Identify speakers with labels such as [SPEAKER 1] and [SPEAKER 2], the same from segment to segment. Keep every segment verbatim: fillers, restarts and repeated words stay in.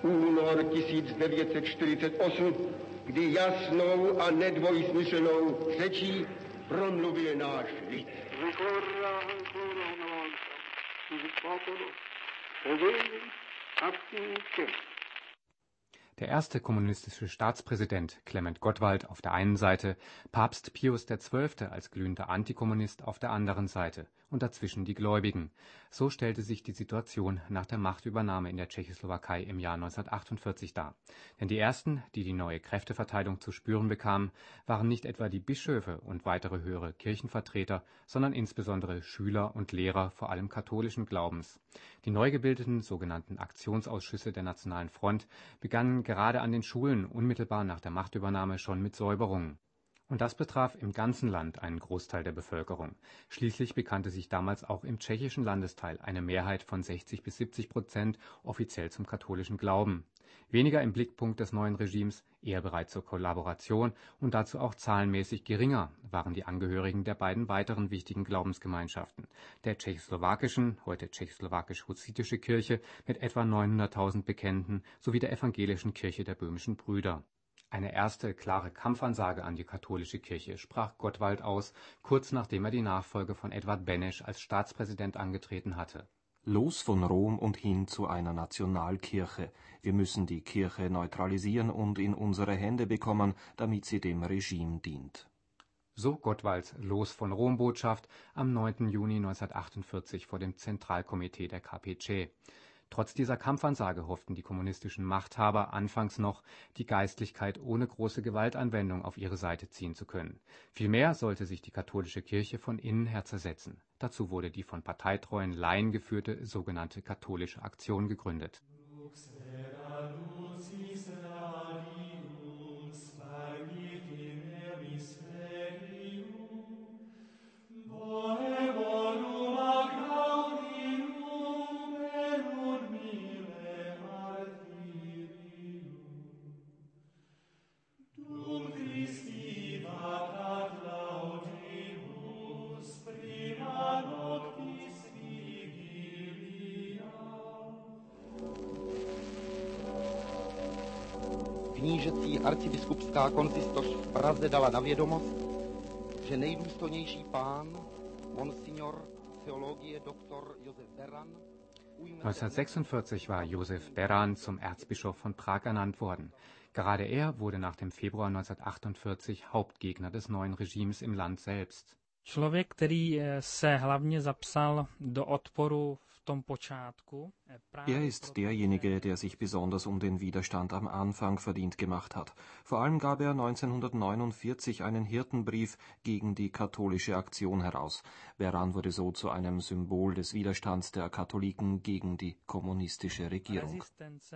[SPEAKER 1] únor tisíc devět set čtyřicet osm, kdy jasnou a nedvojsmyslnou řečí promluvil náš lid.
[SPEAKER 2] Der erste kommunistische Staatspräsident Clement Gottwald auf der einen Seite, Papst Pius der Zwölfte als glühender Antikommunist auf der anderen Seite und dazwischen die Gläubigen. So stellte sich die Situation nach der Machtübernahme in der Tschechoslowakei im Jahr neunzehnhundertachtundvierzig dar. Denn die ersten, die die neue Kräfteverteilung zu spüren bekamen, waren nicht etwa die Bischöfe und weitere höhere Kirchenvertreter, sondern insbesondere Schüler und Lehrer vor allem katholischen Glaubens. Die neu gebildeten sogenannten Aktionsausschüsse der Nationalen Front begannen gerade an den Schulen unmittelbar nach der Machtübernahme schon mit Säuberungen. Und das betraf im ganzen Land einen Großteil der Bevölkerung. Schließlich bekannte sich damals auch im tschechischen Landesteil eine Mehrheit von sechzig bis siebzig Prozent offiziell zum katholischen Glauben. Weniger im Blickpunkt des neuen Regimes, eher bereit zur Kollaboration und dazu auch zahlenmäßig geringer waren die Angehörigen der beiden weiteren wichtigen Glaubensgemeinschaften, der tschechoslowakischen, heute tschechoslowakisch-hussitische Kirche mit etwa neunhunderttausend Bekennenden sowie der evangelischen Kirche der böhmischen Brüder. Eine erste klare Kampfansage an die katholische Kirche sprach Gottwald aus, kurz nachdem er die Nachfolge von Edvard Beneš als Staatspräsident angetreten hatte.
[SPEAKER 3] Los von Rom und hin zu einer Nationalkirche. Wir müssen die Kirche neutralisieren und in unsere Hände bekommen, damit sie dem Regime dient.
[SPEAKER 2] So Gottwalds Los von Rom-Botschaft am neunten Juni neunzehnhundertachtundvierzig vor dem Zentralkomitee der K P C. Trotz dieser Kampfansage hofften die kommunistischen Machthaber anfangs noch, die Geistlichkeit ohne große Gewaltanwendung auf ihre Seite ziehen zu können. Vielmehr sollte sich die katholische Kirche von innen her zersetzen. Dazu wurde die von parteitreuen Laien geführte sogenannte Katholische Aktion gegründet.
[SPEAKER 4] Knížecí arcibiskupská konzistoř v Praze dala na vědomost, že nejdůstojnější pán, Monsignor Theologie Doktor Josef Beran,
[SPEAKER 2] neunzehnhundertsechsundvierzig war Josef Beran zum Erzbischof von Prag ernannt worden. Gerade er wurde nach dem Februar neunzehnhundertachtundvierzig Hauptgegner des neuen Regimes im Land selbst.
[SPEAKER 5] Člověk, který se hlavně zapsal do odporu v tom počátku.
[SPEAKER 3] Er ist derjenige, der sich besonders um den Widerstand am Anfang verdient gemacht hat. Vor allem gab er neunzehnhundertneunundvierzig einen Hirtenbrief gegen die katholische Aktion heraus. Beran wurde so zu einem Symbol des Widerstands der Katholiken gegen die kommunistische Regierung.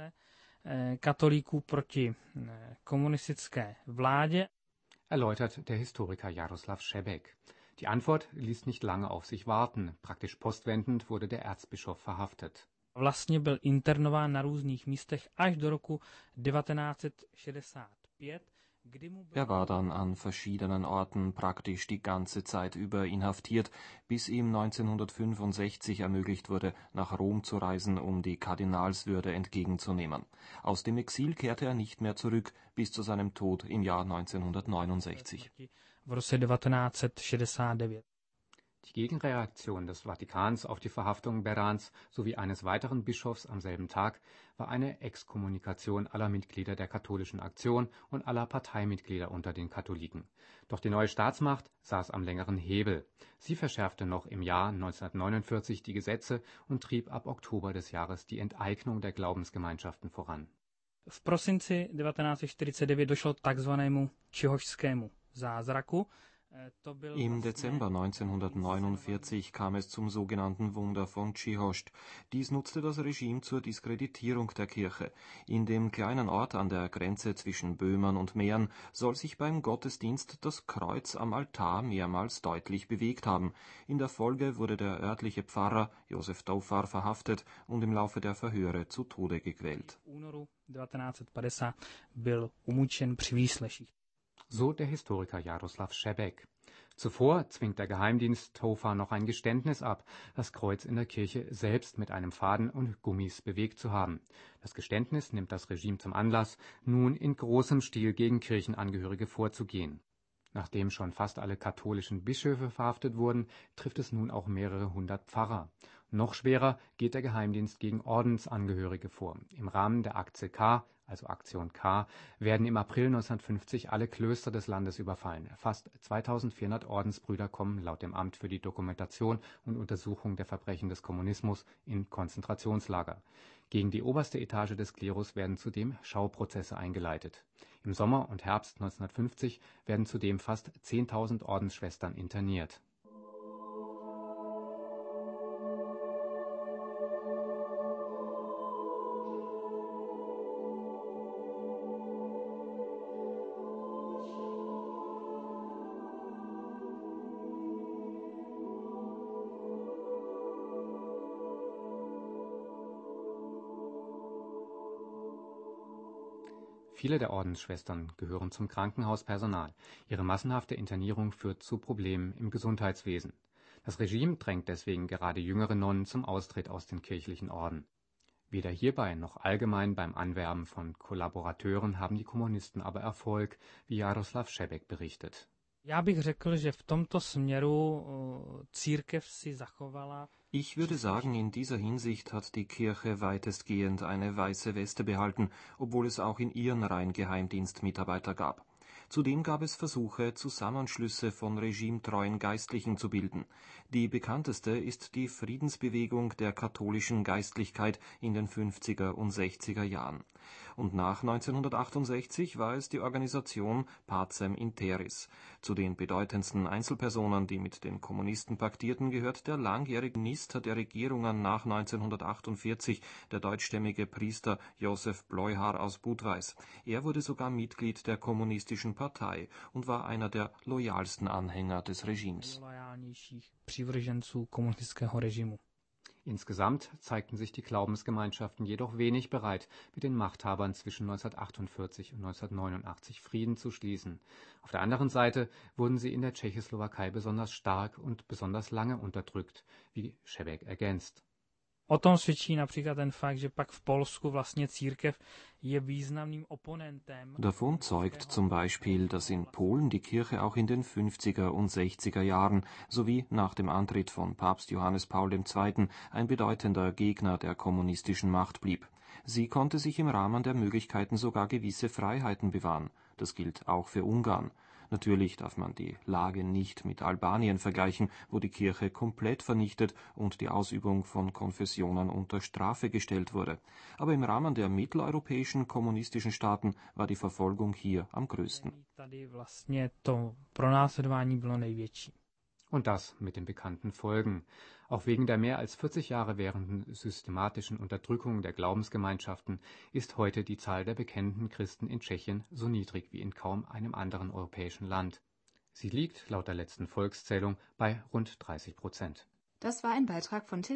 [SPEAKER 5] Katolíků proti komunistické vládě.
[SPEAKER 2] Erläutert der Historiker Jaroslav Šebek. Die Antwort ließ nicht lange auf sich warten. Praktisch postwendend wurde der Erzbischof verhaftet.
[SPEAKER 5] Vlastně byl internován na různých místech až do roku devatenáct set šedesát pět.
[SPEAKER 3] Er war dann an verschiedenen Orten praktisch die ganze Zeit über inhaftiert, bis ihm neunzehnhundertfünfundsechzig ermöglicht wurde, nach Rom zu reisen, um die Kardinalswürde entgegenzunehmen. Aus dem Exil kehrte er nicht mehr zurück, bis zu seinem Tod im Jahr neunzehnhundertneunundsechzig.
[SPEAKER 5] V roce devatenáct set šedesát devět.
[SPEAKER 2] Die Gegenreaktion des Vatikans auf die Verhaftung Berans sowie eines weiteren Bischofs am selben Tag war eine Exkommunikation aller Mitglieder der katholischen Aktion und aller Parteimitglieder unter den Katholiken. Doch die neue Staatsmacht saß am längeren Hebel. Sie verschärfte noch im Jahr neunzehnhundertneunundvierzig die Gesetze und trieb ab Oktober des Jahres die Enteignung der Glaubensgemeinschaften voran.
[SPEAKER 5] V prosinci devatenáct set čtyřicet devět došlo k takzvanému čihožskému zázraku.
[SPEAKER 3] Im Dezember neunzehnhundertneunundvierzig kam es zum sogenannten Wunder von Čihožd. Dies nutzte das Regime zur Diskreditierung der Kirche. In dem kleinen Ort an der Grenze zwischen Böhmen und Mähren soll sich beim Gottesdienst das Kreuz am Altar mehrmals deutlich bewegt haben. In der Folge wurde der örtliche Pfarrer Josef Doufar verhaftet und im Laufe der Verhöre zu Tode gequält.
[SPEAKER 2] So der Historiker Jaroslav Šebek. Zuvor zwingt der Geheimdienst Hofer noch ein Geständnis ab, das Kreuz in der Kirche selbst mit einem Faden und Gummis bewegt zu haben. Das Geständnis nimmt das Regime zum Anlass, nun in großem Stil gegen Kirchenangehörige vorzugehen. Nachdem schon fast alle katholischen Bischöfe verhaftet wurden, trifft es nun auch mehrere hundert Pfarrer. Noch schwerer geht der Geheimdienst gegen Ordensangehörige vor. Im Rahmen der Aktie K, also Aktion K, werden im April neunzehnhundertfünfzig alle Klöster des Landes überfallen. Fast zweitausendvierhundert Ordensbrüder kommen laut dem Amt für die Dokumentation und Untersuchung der Verbrechen des Kommunismus in Konzentrationslager. Gegen die oberste Etage des Klerus werden zudem Schauprozesse eingeleitet. Im Sommer und Herbst neunzehnhundertfünfzig werden zudem fast zehntausend Ordensschwestern interniert. Viele der Ordensschwestern gehören zum Krankenhauspersonal. Ihre massenhafte Internierung führt zu Problemen im Gesundheitswesen. Das Regime drängt deswegen gerade jüngere Nonnen zum Austritt aus den kirchlichen Orden. Weder hierbei noch allgemein beim Anwerben von Kollaborateuren haben die Kommunisten aber Erfolg, wie Jaroslav Šebek berichtet.
[SPEAKER 5] Já bych řekl, že v tomto směru církev si zachovala.
[SPEAKER 3] Ich würde sagen, in dieser Hinsicht hat die Kirche weitestgehend eine weiße Weste behalten, obwohl es auch in ihren Reihen Geheimdienstmitarbeiter gab. Zudem gab es Versuche, Zusammenschlüsse von regimetreuen Geistlichen zu bilden. Die bekannteste ist die Friedensbewegung der katholischen Geistlichkeit in den fünfziger und sechziger Jahren. Und nach neunzehnhundertachtundsechzig war es die Organisation Pacem in Terris. Zu den bedeutendsten Einzelpersonen, die mit den Kommunisten paktierten, gehört der langjährige Minister der Regierungen nach neunzehnhundertachtundvierzig, der deutschstämmige Priester Josef Bleuhar aus Budweis. Er wurde sogar Mitglied der kommunistischen Partei und war einer der loyalsten Anhänger des Regimes.
[SPEAKER 2] Insgesamt zeigten sich die Glaubensgemeinschaften jedoch wenig bereit, mit den Machthabern zwischen neunzehnhundertachtundvierzig und neunzehnhundertneunundachtzig Frieden zu schließen. Auf der anderen Seite wurden sie in der Tschechoslowakei besonders stark und besonders lange unterdrückt, wie Šebek ergänzt.
[SPEAKER 5] O tom svědčí například ten fakt, že pak v Polsku vlastně církev je významným oponentem.
[SPEAKER 3] Davon zeugt zum Beispiel, dass in Polen die Kirche auch in den fünfziger und sechziger Jahren sowie nach dem Antritt von Papst Johannes Paul der Zweite ein bedeutender Gegner der kommunistischen Macht blieb. Sie konnte sich im Rahmen der Möglichkeiten sogar gewisse Freiheiten bewahren. Das gilt auch für Ungarn. Natürlich darf man die Lage nicht mit Albanien vergleichen, wo die Kirche komplett vernichtet und die Ausübung von Konfessionen unter Strafe gestellt wurde. Aber im Rahmen der mitteleuropäischen kommunistischen Staaten war die Verfolgung hier am größten.
[SPEAKER 2] Und das mit den bekannten Folgen. Auch wegen der mehr als vierzig Jahre währenden systematischen Unterdrückung der Glaubensgemeinschaften ist heute die Zahl der bekennenden Christen in Tschechien so niedrig wie in kaum einem anderen europäischen Land. Sie liegt laut der letzten Volkszählung bei rund dreißig Prozent.
[SPEAKER 6] Das war ein Beitrag von Till